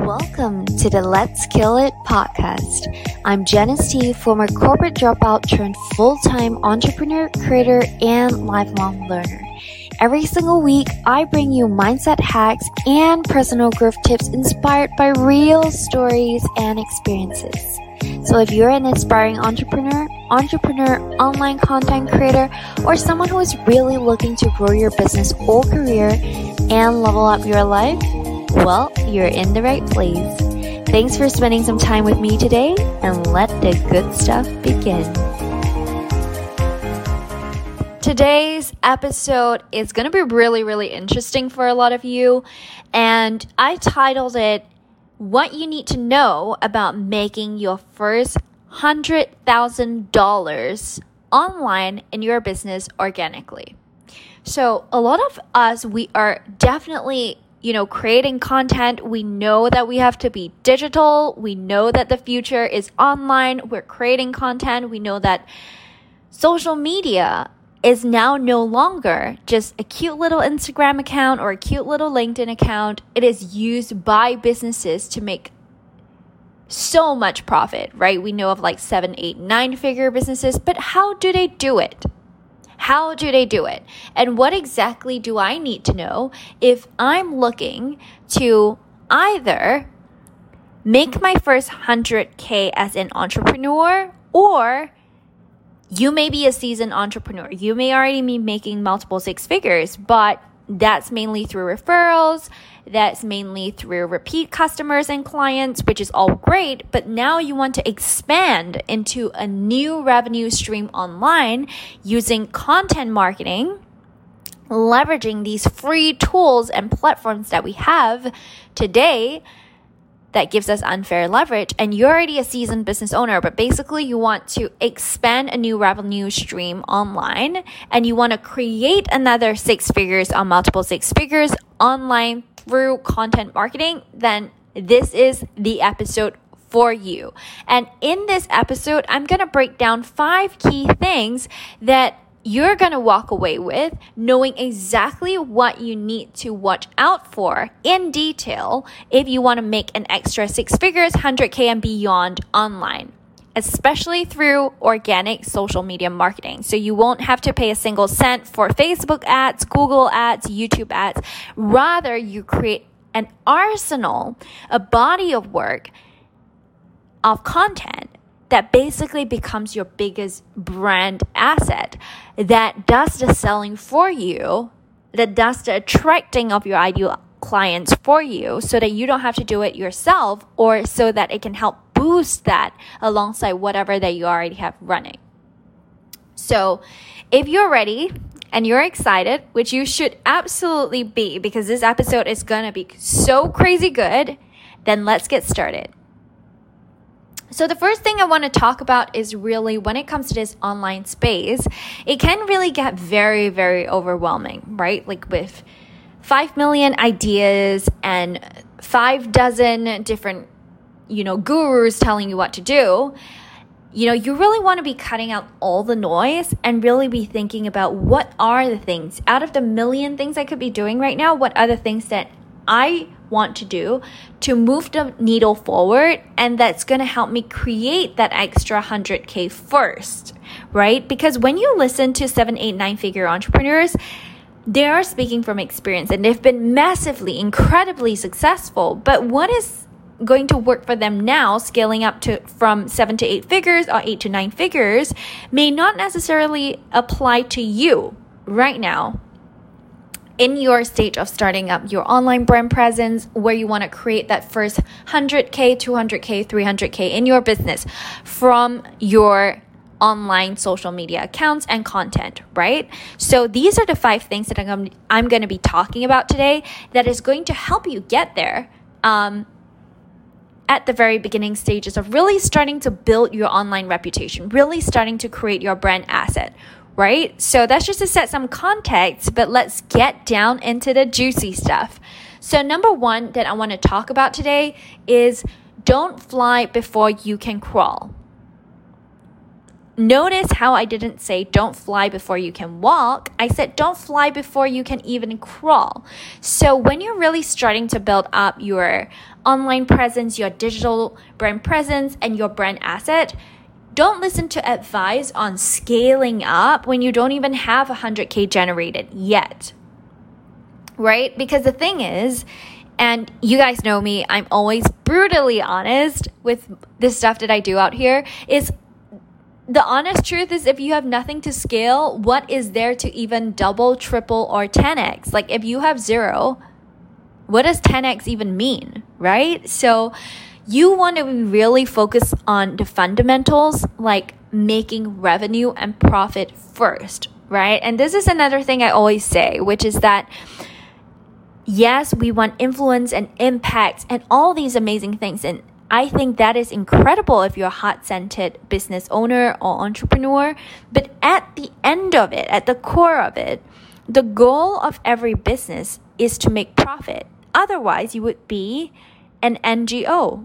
Welcome to the Let's Kill It podcast. I'm Janice T, former corporate dropout turned full-time entrepreneur, creator, and lifelong learner. Every single week, I bring you mindset hacks and personal growth tips inspired by real stories and experiences. So if you're an aspiring entrepreneur, online content creator, or someone who is really looking to grow your business or career and level up your life, well, you're in the right place. Thanks for spending some time with me today, and let the good stuff begin. Today's episode is going to be really interesting for a lot of you, and I titled it, What You Need to Know About Making Your First $100,000 Online in Your Business Organically. So a lot of us, we are definitely creating content. We know that we have to be digital. We know that the future is online. We're creating content. We know that social media is now no longer just a cute little Instagram account or a cute little LinkedIn account. It is used by businesses to make so much profit, right? We know of like 7, 8, 9-figure businesses, but how do they do it? How do they do it? And what exactly do I need to know if I'm looking to either make my first 100K as an entrepreneur, or you may be a seasoned entrepreneur. You may already be making multiple 6 figures, but that's mainly through referrals. That's mainly through repeat customers and clients, which is all great. But now you want to expand into a new revenue stream online using content marketing, leveraging these free tools and platforms that we have today that gives us unfair leverage. And you're already a seasoned business owner, but basically you want to expand a new revenue stream online, and you want to create another 6 figures on multiple 6 figures online through content marketing, then this is the episode for you. And in this episode, I'm going to break down 5 key things that you're going to walk away with knowing exactly what you need to watch out for in detail if you want to make an extra 6 figures, 100K and beyond online, especially through organic social media marketing. So you won't have to pay a single cent for Facebook ads, Google ads, YouTube ads. Rather, you create an arsenal, a body of work of content that basically becomes your biggest brand asset, that does the selling for you, that does the attracting of your ideal clients for you, so that you don't have to do it yourself, or so that it can help boost that alongside whatever that you already have running. So if you're ready and you're excited, which you should absolutely be, because this episode is going to be so crazy good, then let's get started. So the first thing I want to talk about is really when it comes to this online space, it can really get very overwhelming, right? Like with 5 million ideas and 5 dozen different, gurus telling you what to do, you really want to be cutting out all the noise and really be thinking about what are the things out of the million things I could be doing right now, what are the things that I want to do to move the needle forward, and that's going to help me create that extra 100K first, right? Because when you listen to 7, 8, 9-figure entrepreneurs, they are speaking from experience and they've been incredibly successful. But what is going to work for them now, scaling up to from 7 to 8 figures or 8 to 9 figures, may not necessarily apply to you right now in your stage of starting up your online brand presence, where you want to create that first 100K, 200K, 300K in your business from your online social media accounts and content, right? So these are the 5 things that I'm going to be talking about today that is going to help you get there at the very beginning stages of really starting to build your online reputation, really starting to create your brand asset, right? So that's just to set some context, but let's get down into the juicy stuff. So number 1 that I want to talk about today is don't fly before you can crawl. notice how I didn't say don't fly before you can walk. I said don't fly before you can even crawl. So when you're really starting to build up your online presence, your digital brand presence, and your brand asset, don't listen to advice on scaling up when you don't even have 100K generated yet, right? Because the thing is, and you guys know me, I'm always brutally honest with the stuff that I do out here, is the honest truth is if you have nothing to scale, what is there to even double, triple, or 10x? Like if you have 0, what does 10x even mean, right? So you want to really focus on the fundamentals, like making revenue and profit first, right? And this is another thing I always say, which is that yes, we want influence and impact and all these amazing things. And I think that is incredible if you're a heart-centered business owner or entrepreneur. But at the end of it, at the core of it, the goal of every business is to make profit. Otherwise, you would be an NGO,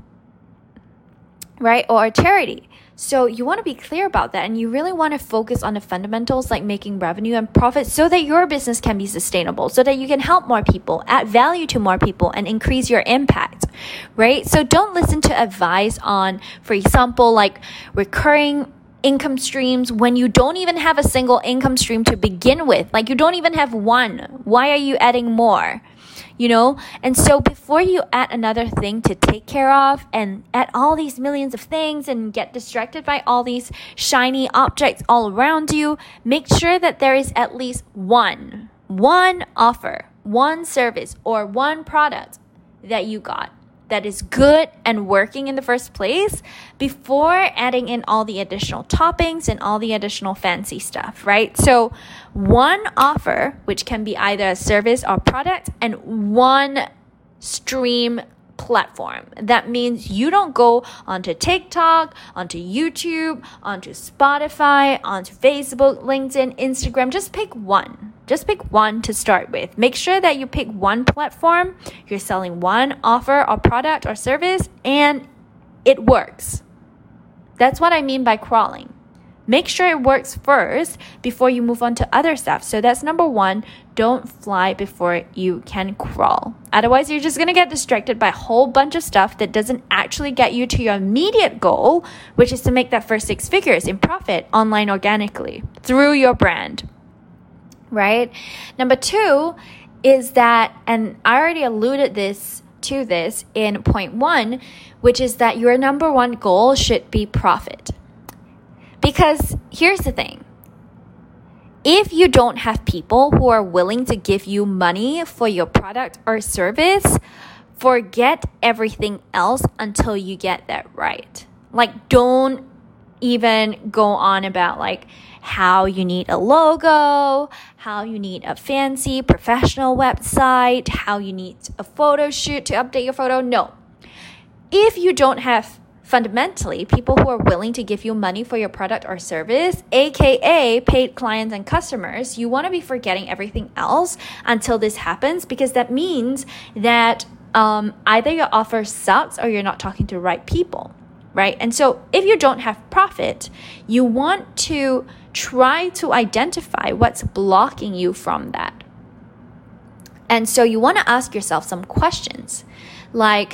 right? Or a charity. So you want to be clear about that, and you really want to focus on the fundamentals like making revenue and profit so that your business can be sustainable, so that you can help more people, add value to more people, and increase your impact, right? So don't listen to advice on, for example, like recurring income streams when you don't even have a single income stream to begin with. Like you don't even have one. Why are you adding more? You know, and so before you add another thing to take care of and add all these millions of things and get distracted by all these shiny objects all around you, make sure that there is at least one offer, one service, or one product that you got that is good and working in the first place before adding in all the additional toppings and all the additional fancy stuff, right? So one offer, which can be either a service or product, and one stream platform. That means you don't go onto TikTok, onto YouTube, onto Spotify, onto Facebook, LinkedIn, Instagram. Just pick one. Just pick one to start with. Make sure that you pick one platform, you're selling one offer or product or service, and it works. That's what I mean by crawling. Make sure it works first before you move on to other stuff. So that's number one. Don't fly before you can crawl. Otherwise, you're just going to get distracted by a whole bunch of stuff that doesn't actually get you to your immediate goal, which is to make that first 6 figures in profit online organically through your brand. Right? Number 2 is that, and I already alluded to this in point 1, which is that your number 1 goal should be profit. Because here's the thing. If you don't have people who are willing to give you money for your product or service, forget everything else until you get that right. Like, don't even go on about like how you need a logo, how you need a fancy professional website, how you need a photo shoot to update your photo. No. If you don't have fundamentally people who are willing to give you money for your product or service, aka paid clients and customers, you want to be forgetting everything else until this happens, because that means that either your offer sucks or you're not talking to the right people, right? And so if you don't have profit, you want to try to identify what's blocking you from that. And so you want to ask yourself some questions like,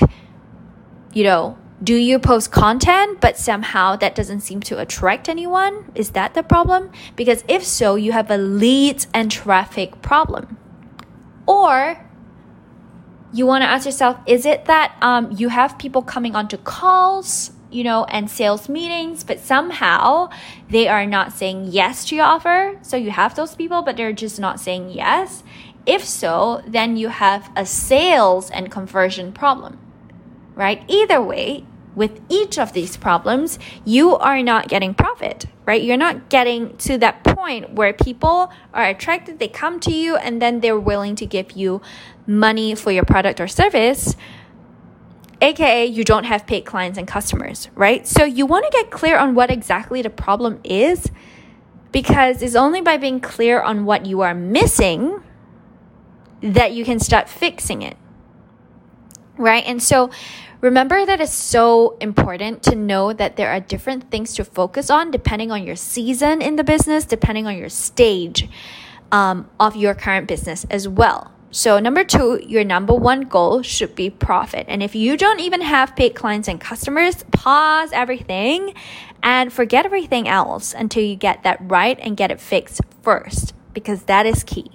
do you post content, but somehow that doesn't seem to attract anyone? Is that the problem? Because if so, you have a leads and traffic problem. Or you want to ask yourself, is it that you have people coming onto calls, and sales meetings, but somehow they are not saying yes to your offer? So you have those people, but they're just not saying yes. If so, then you have a sales and conversion problem, right? Either way, with each of these problems, you are not getting profit, right? You're not getting to that point where people are attracted, they come to you, and then they're willing to give you money for your product or service, aka you don't have paid clients and customers, right? So you want to get clear on what exactly the problem is, because it's only by being clear on what you are missing that you can start fixing it. right? And so remember that it's so important to know that there are different things to focus on depending on your season in the business, depending on your stage of your current business as well. So number 2, your number 1 goal should be profit. And if you don't even have paid clients and customers, pause everything and forget everything else until you get that right and get it fixed first, because that is key.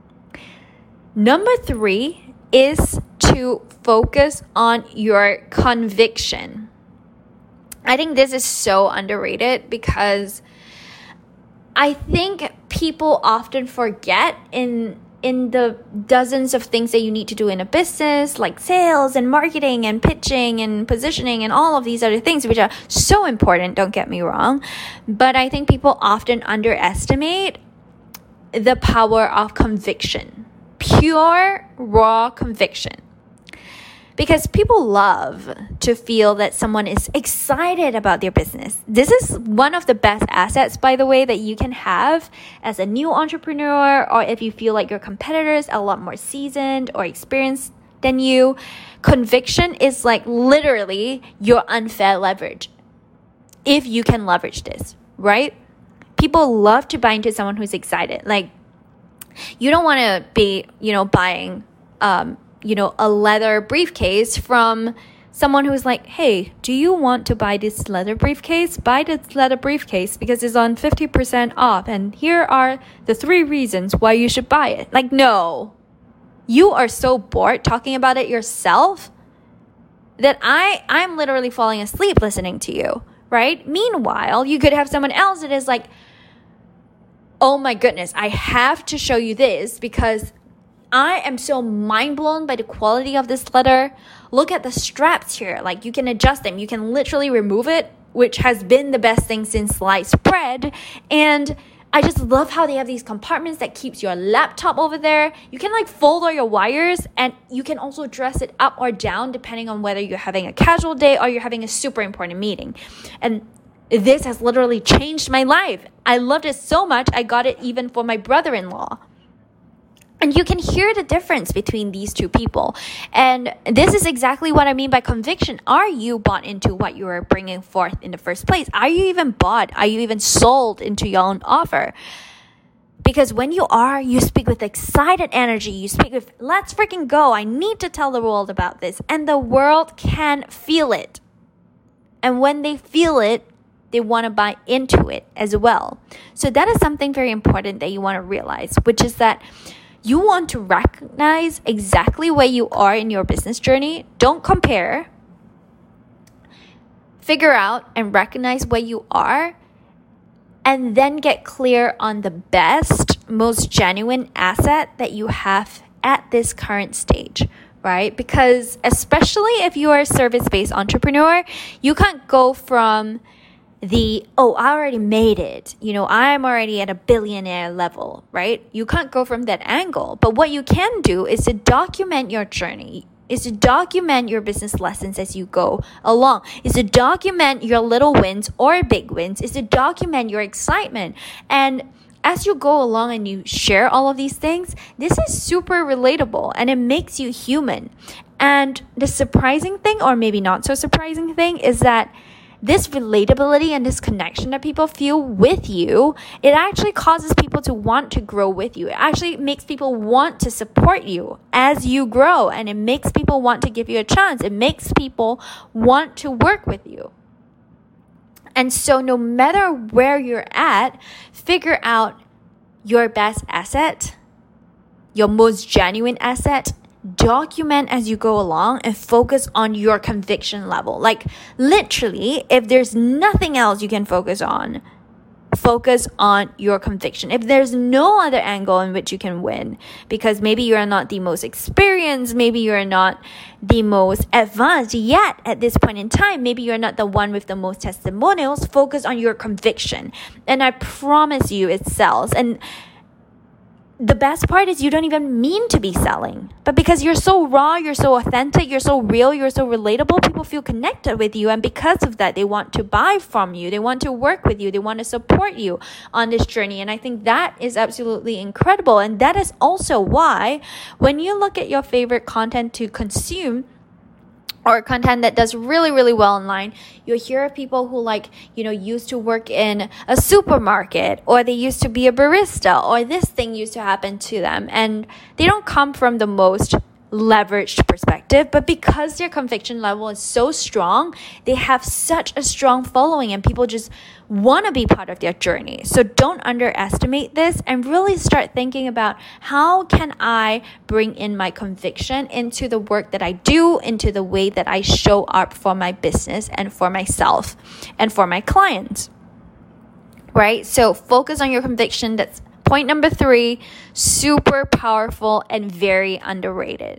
Number 3 is to focus on your conviction. I think this is so underrated because I think people often forget in the dozens of things that you need to do in a business, like sales and marketing and pitching and positioning and all of these other things, which are so important, don't get me wrong. But I think people often underestimate the power of conviction, pure, raw conviction. Because people love to feel that someone is excited about their business. This is one of the best assets, by the way, that you can have as a new entrepreneur, or if you feel like your competitors are a lot more seasoned or experienced than you. Conviction is like literally your unfair leverage, if you can leverage this, right? People love to buy into someone who's excited. Like, you don't want to be, buying a leather briefcase from someone who's like, hey, do you want to buy this leather briefcase? Buy this leather briefcase because it's on 50% off. And here are the 3 reasons why you should buy it. Like, no, you are so bored talking about it yourself that I'm literally falling asleep listening to you, right? Meanwhile, you could have someone else that is like, oh my goodness, I have to show you this because I am so mind blown by the quality of this leather. Look at the straps here. Like, you can adjust them. You can literally remove it, which has been the best thing since sliced bread. And I just love how they have these compartments that keeps your laptop over there. You can like fold all your wires, and you can also dress it up or down depending on whether you're having a casual day or you're having a super important meeting. And this has literally changed my life. I loved it so much. I got it even for my brother-in-law. And you can hear the difference between these 2 people. And this is exactly what I mean by conviction. Are you bought into what you are bringing forth in the first place? Are you even bought? Are you even sold into your own offer? Because when you are, you speak with excited energy. You speak with, let's freaking go. I need to tell the world about this. And the world can feel it. And when they feel it, they want to buy into it as well. So that is something very important that you want to realize, which is that you want to recognize exactly where you are in your business journey. Don't compare. Figure out and recognize where you are, and then get clear on the best, most genuine asset that you have at this current stage, right? Because especially if you are a service-based entrepreneur, you can't go from I already made it. I'm already at a billionaire level, right? You can't go from that angle. But what you can do is to document your journey, is to document your business lessons as you go along, is to document your little wins or big wins, is to document your excitement. And as you go along and you share all of these things, this is super relatable and it makes you human. And the surprising thing, or maybe not so surprising thing, is that this relatability and this connection that people feel with you, it actually causes people to want to grow with you. It actually makes people want to support you as you grow, and it makes people want to give you a chance. It makes people want to work with you. And so no matter where you're at, figure out your best asset, your most genuine asset. Document as you go along and focus on your conviction level. Like, literally, if there's nothing else you can focus on your conviction. If there's no other angle in which you can win, because maybe you're not the most experienced, maybe you're not the most advanced yet at this point in time, maybe you're not the one with the most testimonials, focus on your conviction. And I promise you it sells. And the best part is you don't even mean to be selling, but because you're so raw, you're so authentic, you're so real, you're so relatable, people feel connected with you. And because of that, they want to buy from you. They want to work with you. They want to support you on this journey. And I think that is absolutely incredible. And that is also why when you look at your favorite content to consume, or content that does really, really well online, you'll hear of people who used to work in a supermarket, or they used to be a barista, or this thing used to happen to them. And they don't come from the most leveraged perspective, but because their conviction level is so strong, they have such a strong following and people just want to be part of their journey. So don't underestimate this and really start thinking about, how can I bring in my conviction into the work that I do, into the way that I show up for my business and for myself and for my clients, right? So focus on your conviction. That's point number 3, super powerful and very underrated.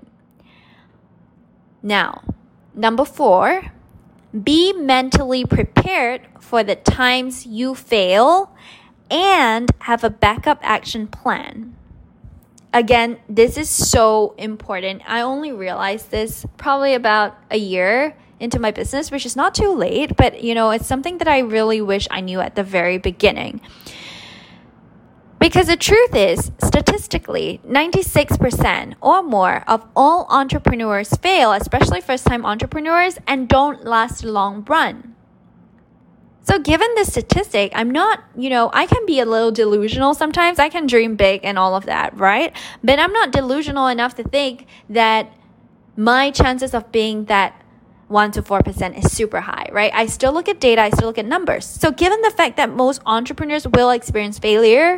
Now, number 4, be mentally prepared for the times you fail and have a backup action plan. Again, this is so important. I only realized this probably about a year into my business, which is not too late, but it's something that I really wish I knew at the very beginning. Because the truth is, statistically, 96% or more of all entrepreneurs fail, especially first-time entrepreneurs, and don't last a long run. So given this statistic, I'm not, I can be a little delusional sometimes. I can dream big and all of that, right? But I'm not delusional enough to think that my chances of being that 1 to 4% is super high, right? I still look at data, I still look at numbers. So given the fact that most entrepreneurs will experience failure,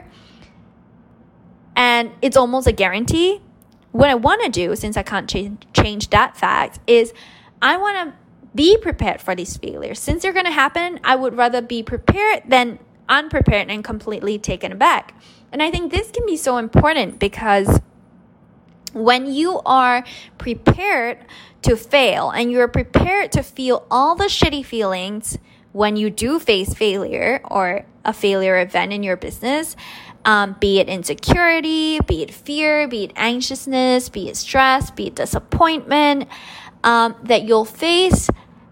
and it's almost a guarantee, what I want to do, since I can't change that fact, is I want to be prepared for these failures. Since they're going to happen, I would rather be prepared than unprepared and completely taken aback. And I think this can be so important, because when you are prepared to fail and you're prepared to feel all the shitty feelings when you do face failure or a failure event in your business, be it insecurity, be it fear, be it anxiousness, be it stress, be it disappointment, that you'll face,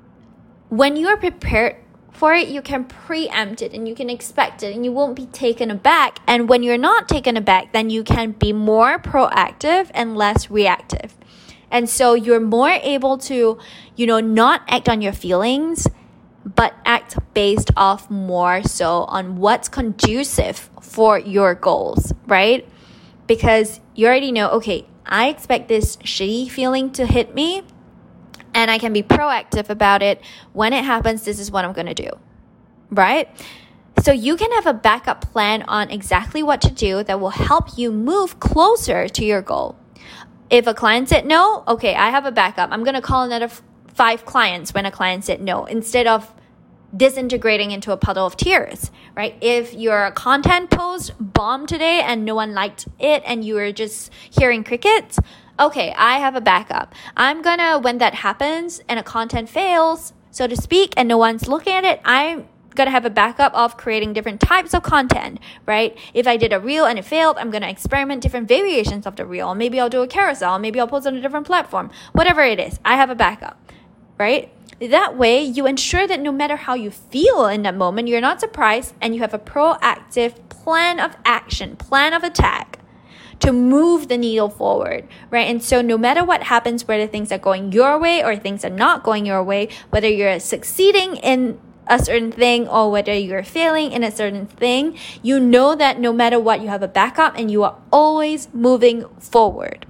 when you're prepared for it, you can preempt it and you can expect it and you won't be taken aback. And when you're not taken aback, then you can be more proactive and less reactive. And so you're more able to, not act on your feelings, but act based off more so on what's conducive for your goals, right? Because you already know, okay, I expect this shitty feeling to hit me, and I can be proactive about it. When it happens, this is what I'm going to do, right? So you can have a backup plan on exactly what to do that will help you move closer to your goal. If a client said no, okay, I have a backup. I'm going to call another 5 clients when a client said no, instead of disintegrating into a puddle of tears, right? If your content post bombed today and no one liked it and you were just hearing crickets, okay, I have a backup. I'm gonna, when that happens and a content fails, so to speak, and no one's looking at it, I'm gonna have a backup of creating different types of content, right? If I did a reel and it failed, I'm gonna experiment different variations of the reel. Maybe I'll do a carousel. Maybe I'll post on a different platform. Whatever it is, I have a backup, right? That way, you ensure that no matter how you feel in that moment, you're not surprised and you have a proactive plan of action, plan of attack to move the needle forward, right? And so no matter what happens, whether things are going your way or things are not going your way, whether you're succeeding in a certain thing or whether you're failing in a certain thing, you know that no matter what, you have a backup and you are always moving forward.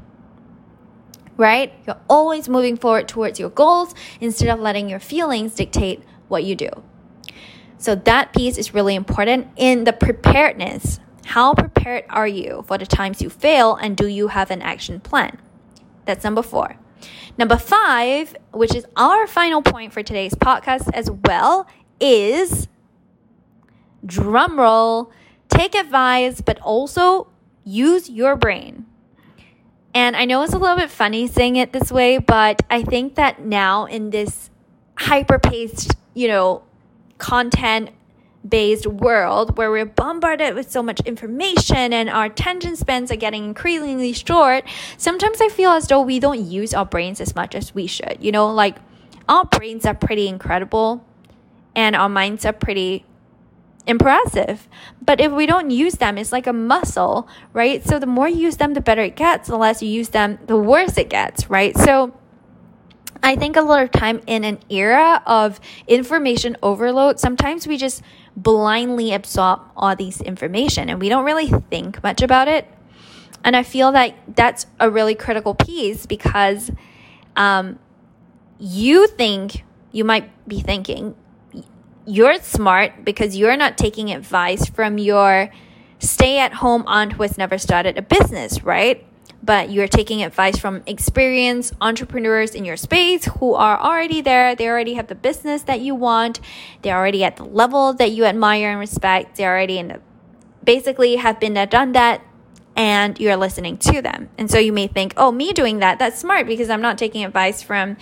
Right? You're always moving forward towards your goals instead of letting your feelings dictate what you do. So that piece is really important in the preparedness. How prepared are you for the times you fail, and do you have an action plan? That's number 4. Number 5, which is our final point for today's podcast as well, is, drumroll, take advice, but also use your brain. And I know it's a little bit funny saying it this way, but I think that now in this hyper-paced, content-based world where we're bombarded with so much information and our attention spans are getting increasingly short, sometimes I feel as though we don't use our brains as much as we should. Our brains are pretty incredible and our minds are pretty impressive, but if we don't use them, it's like a muscle, right? So the more you use them, the better it gets. The less you use them, the worse it gets, right? So I think a lot of time in an era of information overload, sometimes we just blindly absorb all these information and we don't really think much about it. And I feel like that's a really critical piece because you might be thinking you're smart because you're not taking advice from your stay-at-home aunt who has never started a business, right? But you're taking advice from experienced entrepreneurs in your space who are already there. They already have the business that you want. They're already at the level that you admire and respect. They're already basically have been there, done that, and you're listening to them. And so you may think, oh, me doing that's smart because I'm not taking advice from,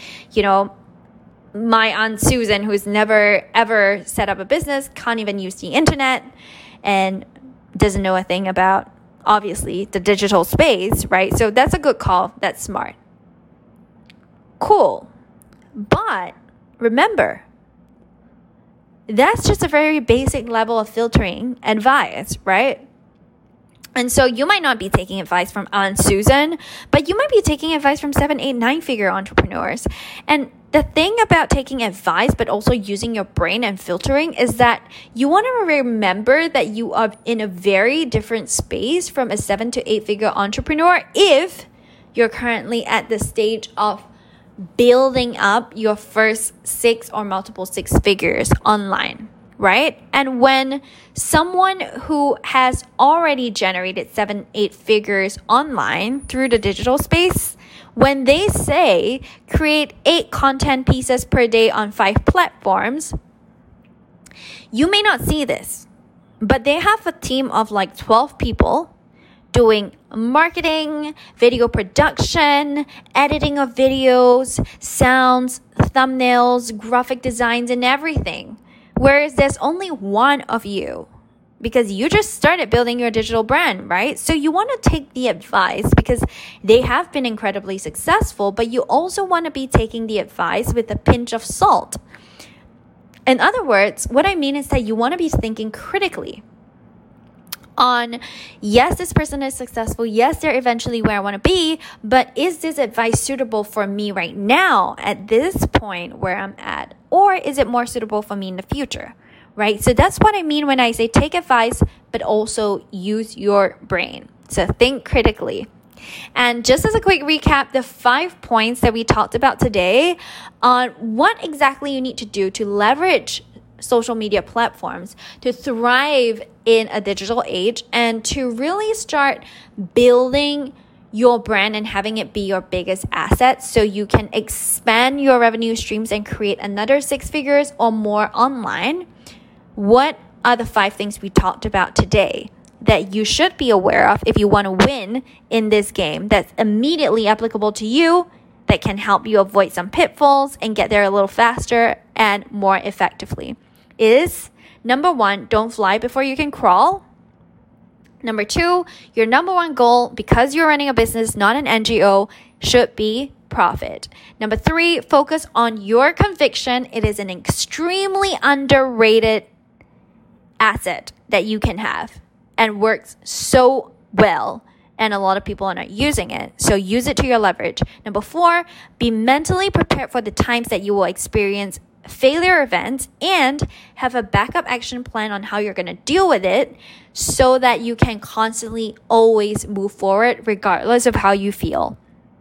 my Aunt Susan, who's never ever set up a business, can't even use the internet, and doesn't know a thing about, obviously, the digital space, right? So that's a good call. That's smart. Cool. But remember, that's just a very basic level of filtering advice, right? And so you might not be taking advice from Aunt Susan, but you might be taking advice from 7, 8, 9-figure entrepreneurs. And the thing about taking advice, but also using your brain and filtering, is that you want to remember that you are in a very different space from a 7 to 8-figure entrepreneur if you're currently at the stage of building up your first 6 or multiple 6 figures online. Right? And when someone who has already generated 7, 8 figures online through the digital space, when they say create 8 content pieces per day on 5 platforms, you may not see this, but they have a team of like 12 people doing marketing, video production, editing of videos, sounds, thumbnails, graphic designs, and everything. Whereas there's only one of you because you just started building your digital brand, right? So you want to take the advice because they have been incredibly successful, but you also want to be taking the advice with a pinch of salt. In other words, what I mean is that you want to be thinking critically on, yes, this person is successful. Yes, they're eventually where I want to be, but is this advice suitable for me right now at this point where I'm at? Or is it more suitable for me in the future, right? So that's what I mean when I say take advice, but also use your brain. So think critically. And just as a quick recap, the 5 points that we talked about today on what exactly you need to do to leverage social media platforms to thrive in a digital age and to really start building your brand and having it be your biggest asset so you can expand your revenue streams and create another 6 figures or more online. What are the 5 things we talked about today that you should be aware of if you want to win in this game that's immediately applicable to you, that can help you avoid some pitfalls and get there a little faster and more effectively? Is number 1, don't fly before you can crawl. Number 2, your number 1 goal, because you're running a business, not an NGO, should be profit. Number 3, focus on your conviction. It is an extremely underrated asset that you can have and works so well. And a lot of people are not using it. So use it to your leverage. Number 4, be mentally prepared for the times that you will experience failure events and have a backup action plan on how you're going to deal with it so that you can constantly always move forward regardless of how you feel.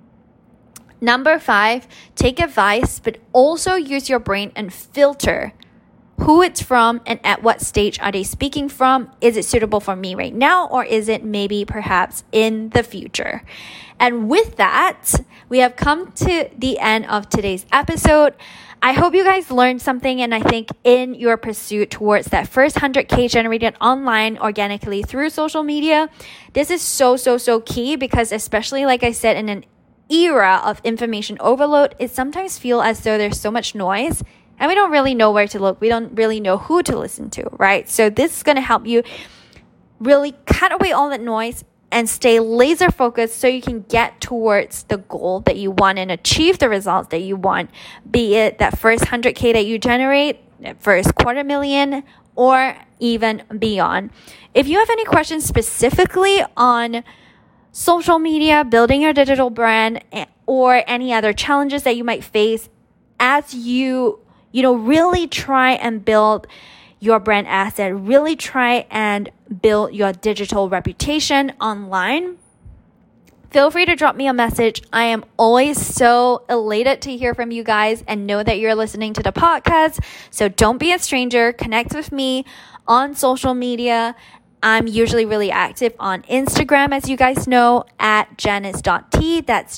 Number 5, take advice, but also use your brain and filter who it's from and at what stage are they speaking from. Is it suitable for me right now, or is it maybe perhaps in the future? And with that, we have come to the end of today's episode. I hope you guys learned something, and I think in your pursuit towards that first 100K generated online organically through social media, this is so key because especially like I said, in an era of information overload, it sometimes feels as though there's so much noise and we don't really know where to look. We don't really know who to listen to, right? So this is going to help you really cut away all that noise and stay laser focused so you can get towards the goal that you want and achieve the results that you want, be it that first 100K that you generate, that first $250,000, or even beyond. If you have any questions specifically on social media, building your digital brand, or any other challenges that you might face as you really try and build your brand asset, really try and build your digital reputation online, feel free to drop me a message. I am always so elated to hear from you guys and know that you're listening to the podcast. So don't be a stranger. Connect with me on social media. I'm usually really active on Instagram, as you guys know, at Janice.Tee. That's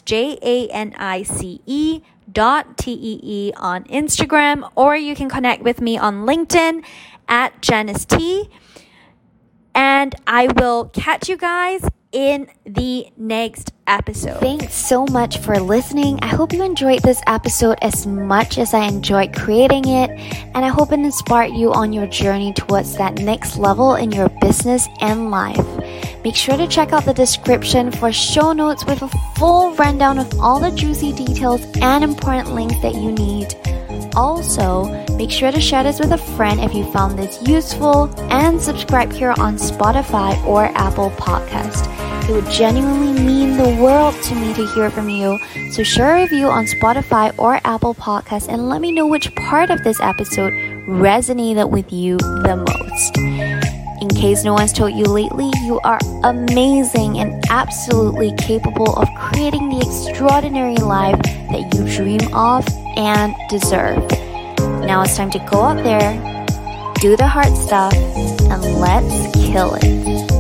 JANICE.TEE on Instagram. Or you can connect with me on LinkedIn at Janice Tee. And I will catch you guys in the next episode. Thanks so much for listening. I hope you enjoyed this episode as much as I enjoyed creating it, and I hope it inspired you on your journey towards that next level in your business and life. Make sure to check out the description for show notes with a full rundown of all the juicy details and important links that you need. Also, make sure to share this with a friend if you found this useful, and subscribe here on Spotify or Apple Podcast. It would genuinely mean the world to me to hear from you. So share a review on Spotify or Apple Podcast and let me know which part of this episode resonated with you the most. In case no one's told you lately, you are amazing and absolutely capable of creating the extraordinary life that you dream of and deserve. Now it's time to go out there, do the hard stuff, and let's kill it.